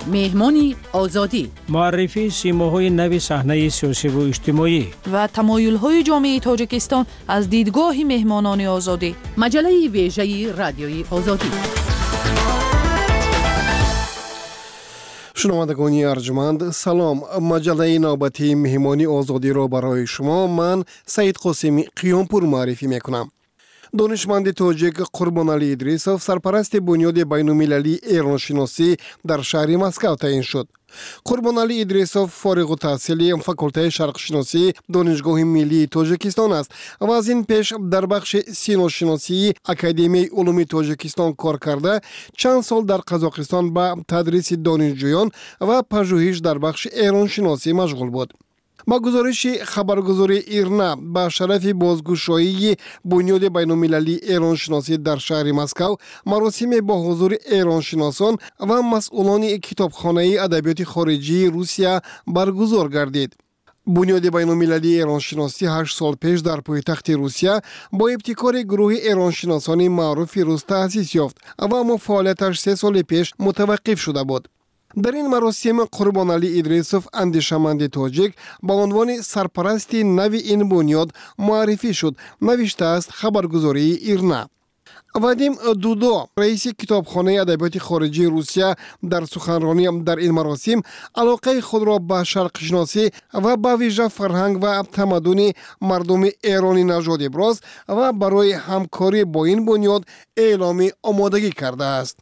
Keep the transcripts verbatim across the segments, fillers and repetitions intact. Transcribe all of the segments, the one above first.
مهمانی آزادی، معرفی سیماهای نوی صحنه سیاسی و اجتماعی و تمایل‌های جامعه تاجیکستان از دیدگاه مهمانان آزادی. مجله ویژه رادیوی آزادی. شنوندگان ارجمند سلام. مجله نوبتی مهمانی آزادی را برای شما من سعید قاسمی قیامپور معرفی میکنم. دانشمند تاجیک قربانعلی ادریسوف سرپرست بنیاد بین‌المللی ایرانشناسی در شهر مسکو تعیین شد. قربانعلی ادریسوف فارغ التحصیل فاکولته شرقشناسی دانشگاه ملی تاجیکستان است و از این پیش در بخش سینوشناسی اکادمی علوم تاجیکستان کار کرده. چند سال در قزاقستان به تدریس دانشجویان و پژوهش در بخش ایرانشناسی مشغول بود. با گزارش خبرگزاری ایرنا با شرف بازگشایی بنیاد بین‌المللی ایرانشناسی در شهر مسکو مراسم با حضور ایرانشناسان و مسئولان کتابخانه ادبیات خارجی روسیه برگزار گردید. بنیاد بین‌المللی ایرانشناسی هشت سال پیش در پایتخت روسیه با ابتکار گروه ایرانشناسان معروف روس تأسیس یافت و اما فعالیتش سه سال پیش متوقف شده بود. در این مراسم قربانعلی ادریسوف اندیشمند تاجیک با عنوان سرپرست نوی این بنیاد معرفی شد. نوشته است خبرگزاری ایرنا. وادیم دودو رئیس کتابخانه ادبیات خارجی روسیه در سخنرانی در این مراسم علاقه خود را به شرق شناسی و به ویژه فرهنگ و تمدن مردم ایرانی نژاد ابراز و برای همکاری با این بنیاد اعلام آمادگی کرده است.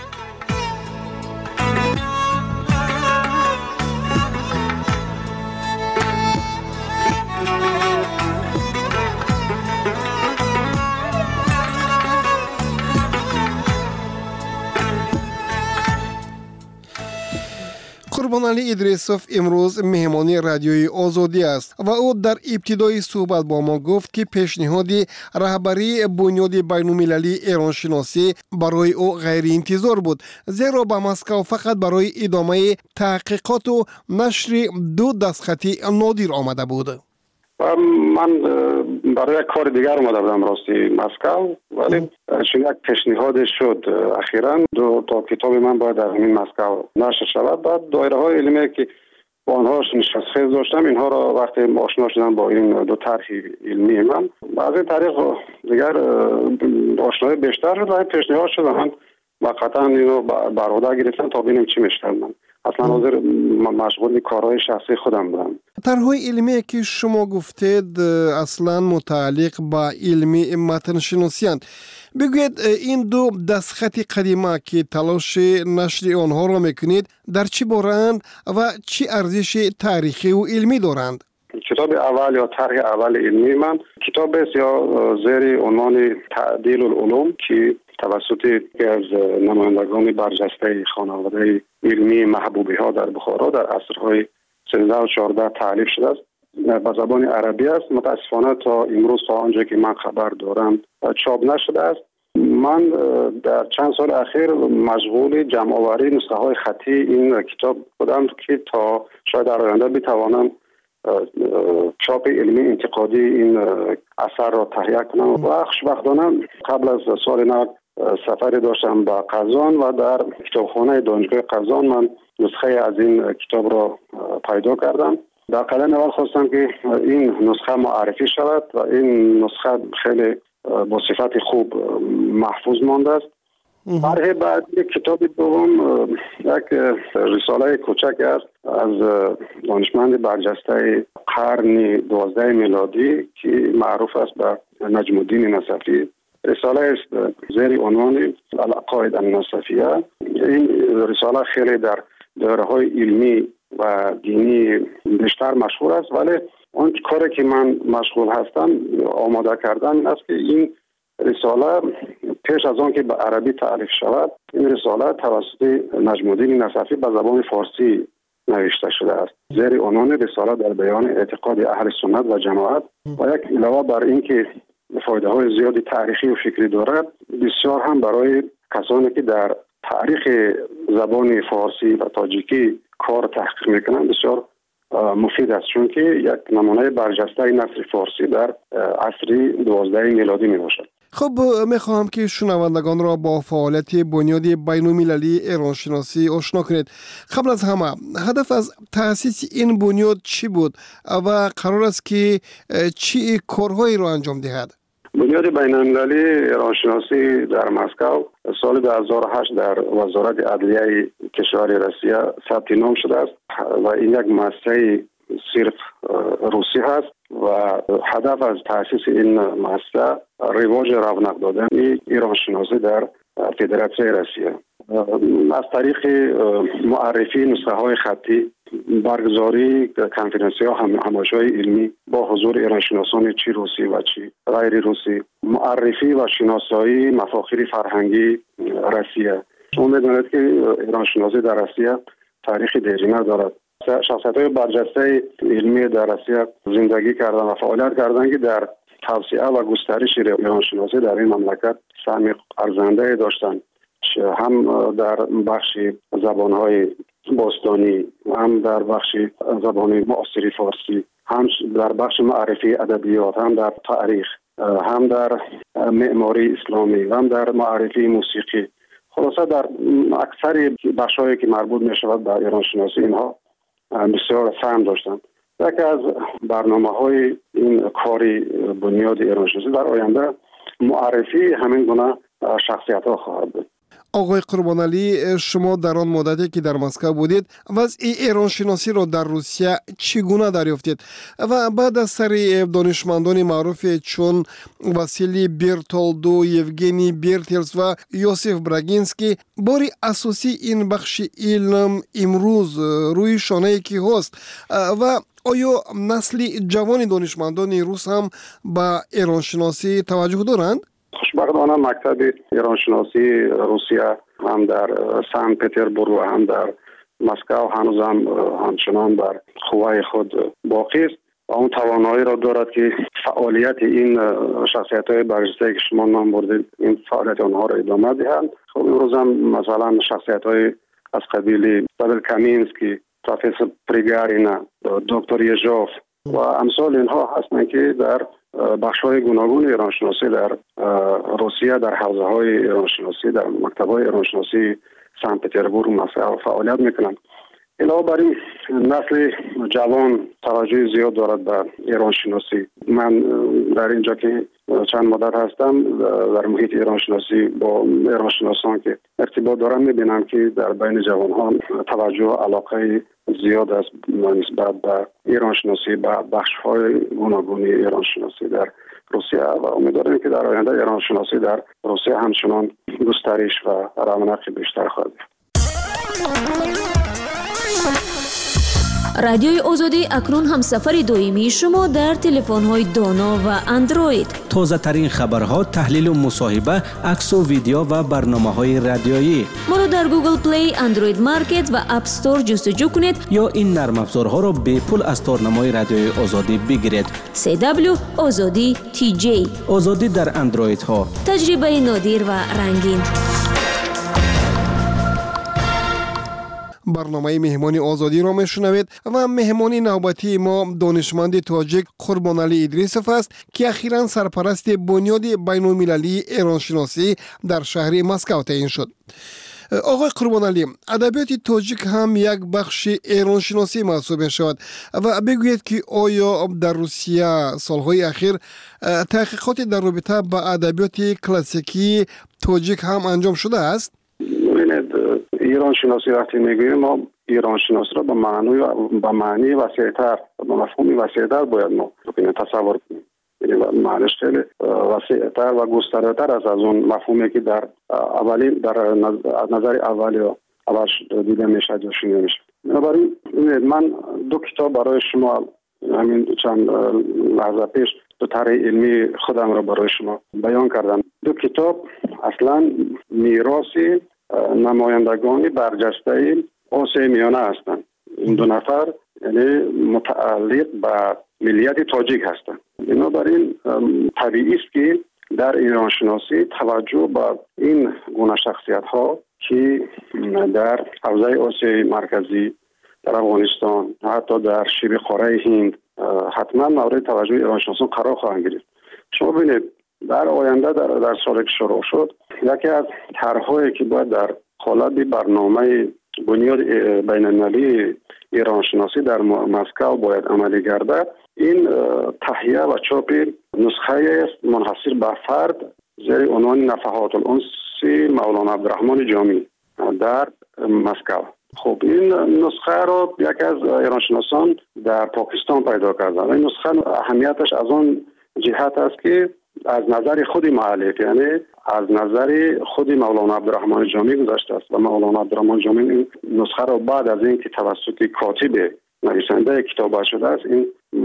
قربانعلی ادریسوف امروز مهمانی رادیوی آزادی است و او در ابتدای صحبت با ما گفت که پیشنهاد رهبری بنیاد بین‌المللی ایرانشناسی برای او غیر انتظار بود، زیرا به مسکو فقط برای ادامه تحقیقات و نشر دو دستخطی نادر آمده بود. من برای کار دیگر اومده بودم راستی مسکو، ولی چون یک پیشنهاد شد اخیراً دو تا کتاب من باید در این مسکو نشر شود. بعد دایره های علمی که با آنها نشستخیز داشتم اینها را وقتی آشنا شدم با این دو طرح علمی من از این طریق دیگر آشنایی بیشتر شد و پیشنهاد شد من واقعا اینو برآورده گرفتم تا ببینیم چی میشه. من اصلا حاضر مشغول کارهای شخصی خودم بودم. طرح‌های علمی که شما گفتید اصلا متعلق با علمی متن شناسی اند. بگوید این دو دستخط قدیمه که تلاش نشر آنها را میکنید در چی بارند و چی ارزش تاریخی و علمی دارند؟ کتاب اول یا طرح اول علمی من کتاب است یا زیر عنوان تعدیل العلوم که توسط یکی از نمایندگان برجسته خانواده علمی محبوبی ها در بخارا در عصرهای سیزده و چهارده تالیف شده است. به زبان عربی است. متاسفانه تا امروز تا آنجا که من خبر دارم چاپ نشده است. من در چند سال اخیر مشغول جمع آوری نسخه های خطی این کتاب بودم که تا شاید در آینده بتوانم چاپ علمی انتقادی این اثر را تهیه کنم. و خوشبختانه قبل از سال نو سفری داشتم به قزان و در کتابخانه دانشگاه قزان من نسخه از این کتاب را پیدا کردم. در قدم اول خواستم که این نسخه معرفی شود و این نسخه خیلی با صفت خوب محفوظ مانده است. طرح بعد یک کتاب دوم یک رساله کوچک است از دانشمند برجسته قرن دوازده میلادی که معروف است به نجم الدین نصفی. رساله است زیر عنوان العقاید النصفیه. این رساله خیلی در دایره‌های علمی و دینی بیشتر مشهور است، ولی اون کاری که من مشغول هستم آماده کردن است که این رساله پیش از آن که به عربی تعریف شود این رساله توسط نجم الدین نصفی به زبان فارسی نوشته شده است زیر عنوان رساله در بیان اعتقاد اهل سنت و جماعت و یک علاوه بر این که فایده های زیادی تاریخی و فکری دارد بسیار هم برای کسانی که در تاریخ زبان فارسی و تاجیکی کار تحقیق میکنند بسیار مفید است، چون که یک نمونه برجسته نثر فارسی در عصر دوازده میلادی می باشد. خب میخواهم که شنوندگان را با فعالیت بنیاد بین‌المللی ایرانشناسی آشنا کنید. قبل از همه هدف از تأسیس این بنیاد چی بود و قرار است که چی کارهایی را انجام دهد؟ بنیاد بین‌المللی ایرانشناسی در مسکو سال دو هزار و هشت در وزارت عدلیه کشور روسیه ثبت نام شده است و این یک مؤسسه صرف روسی هست و هدف از تأسیس این مؤسسه رواج رونق دادن ایرانشناسی در فدراسیون روسیه از طریق معرفی نسخه های خطی، برگزاری کنفرانسی ها هم همایش‌های علمی با حضور ایرانشناسان چی روسی و چی غیر روسی، معرفی و شناسایی مفاخر فرهنگی روسیه. شما می‌دانید که ایرانشناسی در روسیه تاریخ دیرینه دارد. شخصیت‌های برجسته علمی در روسیه زندگی کردن و فعالیت کردن که در توسعه و گسترش ایرانشناسی در این مملکت سهم ارزنده داشتند، هم در بخش زبان‌های باستانی، هم در بخش زبان معاصر فارسی، هم در بخش معرفی ادبیات، هم در تاریخ، هم در معماری اسلامی، هم در معرفی موسیقی. خلاصه در اکثر بخش‌هایی که مربوط می‌شود به ایرانشناسی اینها بسیار سهم داشتند. یکی از برنامه‌های این کاری بنیاد ایرانشناسی در آینده معرفی همین گونه شخصیت‌ها خواهد بود. آقای قربانعلی، شما در آن مدتی که در مسکو بودید وضع ایرانشناسی را در روسیه چگونه دریافتید و بعد از سر دانشمندان معروف چون واسیلی برتولدو، یوگنی برتلس و یوسف براگینسکی باری اساسی این بخش علم امروز روی شانه کی هست و آیا نسل جوان دانشمندان روس هم به ایرانشناسی توجه دارند؟ خوشبختانه مکتب ایرانشناسی روسیه هم در سن پترزبورگ و هم در مسکو هنوز هم همچنان بر قوای خود باقی است و اون توانایی را دارد که فعالیت این شخصیت‌های برجسته که شما نام بردید این فعالیت آنها را ادامه دهند. خب امروز هم مثلا شخصیت‌های از قبیل پاول کامینسکی، پروفسور پریگارینا، دکتر یژوف و امثال اینها هستند که در بخش‌های گوناگون ایرانشناسی در روسیه در حوزه‌های ایرانشناسی در مکتب‌های ایرانشناسی سن پترزبورگ و مسکو فعالیت می‌کنند. علاوه بر این نسل جوان توجه زیاد دارد به ایرانشناسی. من در اینجا که چند مدت هستم در محیط ایرانشناسی با ایرانشناسان که ارتباط دارم می‌بینم که در بین جوان‌ها توجه و علاقه زیاد است نسبت به ایرانشناسی به بخش‌های گوناگون ایرانشناسی در روسیه و امیدوارم که در آینده ایرانشناسی در روسیه همچنان گسترش و رونق بیشتر خواهد یافت. رادیوی آزادی اکنون هم سفر دائمی شما در تلفن‌های دانا و اندروید. تازه ترین خبرها، تحلیل و مصاحبه، عکس و ویدیو و برنامه‌های رادیویی. ما رو در گوگل پلی، اندروید مارکت و اپ استور جستجو کنید یا این نرم افزارها را به پول از تارنمای رادیوی آزادی بگیرید. سی دبلیو آزادی تی جی. آزادی در اندروید ها. تجربه نادر و رنگین. برنامه مهمانی آزادی را میشنوید و مهمانی نوبتی ما دانشمند تاجیک قربانعلی ادریسوف است که اخیراً سرپرست بنیاد بین‌المللی ایرانشناسی در شهر مسکو تعیین شد. آقای قربانعلی، ادبیات تاجیک هم یک بخش ایرانشناسی محسوب می شود و بگویید که آیا در روسیه سالهای اخیر تحقیقاتی در رابطه با ادبیات کلاسیکی تاجیک هم انجام شده است؟ ایران شناسی وقتی میگوییم ما ایران شناسی را به معنی به معنی وسیع‌تر به مفهومی وسیع‌تر باید ما تصور کنیم. یعنی معنیش خیلی وسیع‌تر و گسترده‌تر است از اون مفهومی که در اولی در نظر اولی و اول دیده میشه یا شنیده میشه. بنابراین من دو کتاب برای شما همین چند لحظه پیش دو طرح علمی خودم را برای شما بیان کردم. دو کتاب اصلا میراثی نمایندگان برجسته آسیای میانه هستند. این دو نفر یعنی متعلق به ملیت تاجیک هستند. بنابراین طبیعی است که در ایرانشناسی توجه به این گونه شخصیت ها که در حوزه آسیای مرکزی، در افغانستان، حتی در شبه قاره هند حتما مورد توجه ایرانشناسان قرار خواهند گرفت. شما ببینید در آینده در, در سالی که شروع شد یکی از طرح‌هایی که باید در قالب برنامه بنیاد بین‌المللی ایران شناسی در مسکو باید عملی گردد این تهیه و چاپ نسخه است منحصر به فرد زیر عنوان نفحات الانس مولانا عبدالرحمن جامی در مسکو. خب این نسخه رو یکی از ایرانشناسان در پاکستان پیدا کردن. این نسخه اهمیتش از آن جهت است که از نظر خود مؤلف یعنی از نظر خود مولانا عبدالرحمن جامی گذشته است و مولانا عبدالرحمن جامی این نسخه رو بعد از اینکه توسط کاتب نویسنده کتاب شده است این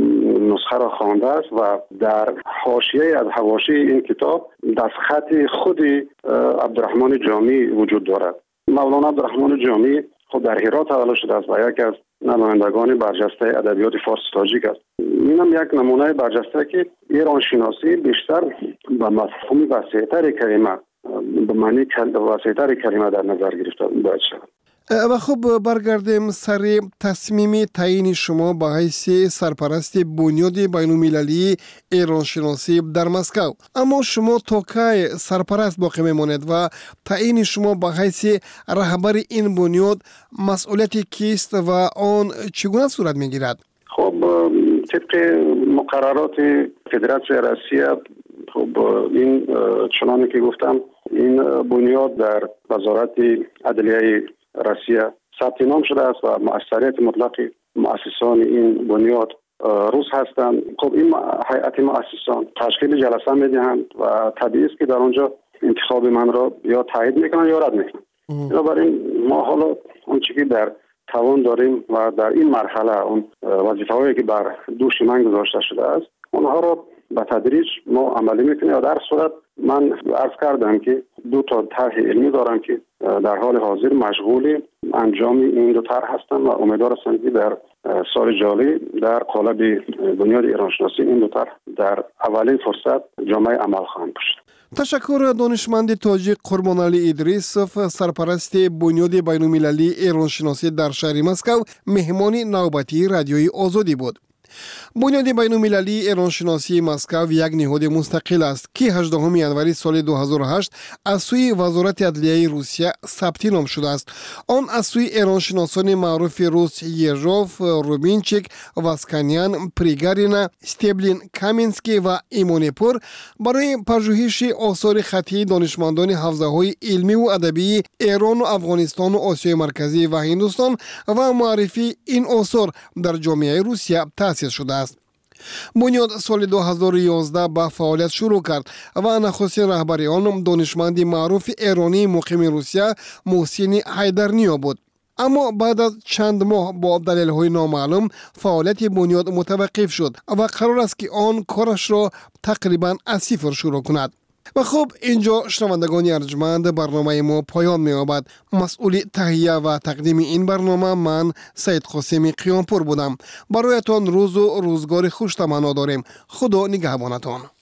نسخه را خوانده است و در حاشیه از حواشی این کتاب دستخط خود عبدالرحمن جامی وجود دارد. مولانا عبدالرحمن جامی خود در هرات تولد شده است و یک از نمایندگان برجسته ادبیات فارسی تاجیک است. اینم یک نمونه برجسته که ایران شناسی بیشتر به مفهوم وسیع‌تر کلمه به معنی وسیع‌تر کلمه در نظر گرفته باید شود. و خب برگردیم سر تصمیم تعیین شما به حیث سرپرست بنیاد بین‌المللی ایران شناسی در مسکو. اما شما تا کی سرپرست باقی میمانید و تعیین شما به حیث رهبر این بنیاد مسئولیت کیست و آن چگونه صورت میگیرد؟ خب طبق مقررات فدراسیون روسیه خب این چنانه که گفتم این بنیاد در وزارت عدلیه روسیه ثبت نام شده است و مؤثریت مطلق مؤسسان این بنیاد روس هستند. خب این هیئت مؤسسان تشکیل جلسه میدهند و طبیعی است که در آنجا انتخاب من را یا تایید میکنن یا رد میکنن. بنابراین ما حالا اون چیزی در توان داریم و در این مرحله اون وظیفه‌هایی که بر دوش من گذاشته شده است اونها را به تدریج ما عملی میکنیم و در صورت من عرض کردم که دو تا طرح علمی دارم که در حال حاضر مشغول انجام این دو طرح هستم و امیدوار هستم که در سال جاری در قالب بنیاد ایران شناسی این دو طرح در اولین فرصت جامعه عمل خواهند داشت. تشکر دانشمند تاجیک قربانعلی ادریسوف سرپرست بنیاد بین‌المللی ایران شناسی در شهر مسکو مهمان نوبتی رادیوی آزادی بود. بنیاد بین‌المللی ایران شناسی مسکو یک نهاد مستقل است که هجدهم ژانویه سال دو هزار و هشت از سوی وزارت عدلیه روسیه ثبت نام شده است. آن از سوی ایران شناسان معروف روس یژوف، روبینچیک، واسکانیان، پریگارینا، استبلین، کامینسکی و ایمونپور برای پژوهش آثار خطی دانشمندان حوزه‌های علمی و ادبی ایران و افغانستان و آسیای مرکزی و هندوستان و معرفی این آثار در جامعه روسیه تأسیس شده است. بنیاد سال دو هزار و یازده به فعالیت شروع کرد و نخستین رهبر آن دانشمند معروف ایرانی مقیم روسیه محسن حیدرنیا بود. اما بعد از چند ماه با دلایل نامعلوم فعالیت بنیاد متوقف شد و قرار است که آن کارش را تقریبا از صفر شروع کند. و خب اینجا شنوندگان ارجمند برنامه ما پایان می یابد. مسئول تهیه و تقدیم این برنامه من سید قاسمی قیامپور بودم. برایتان روز و روزگار خوش تمنا داریم. خدا نگهبانتان.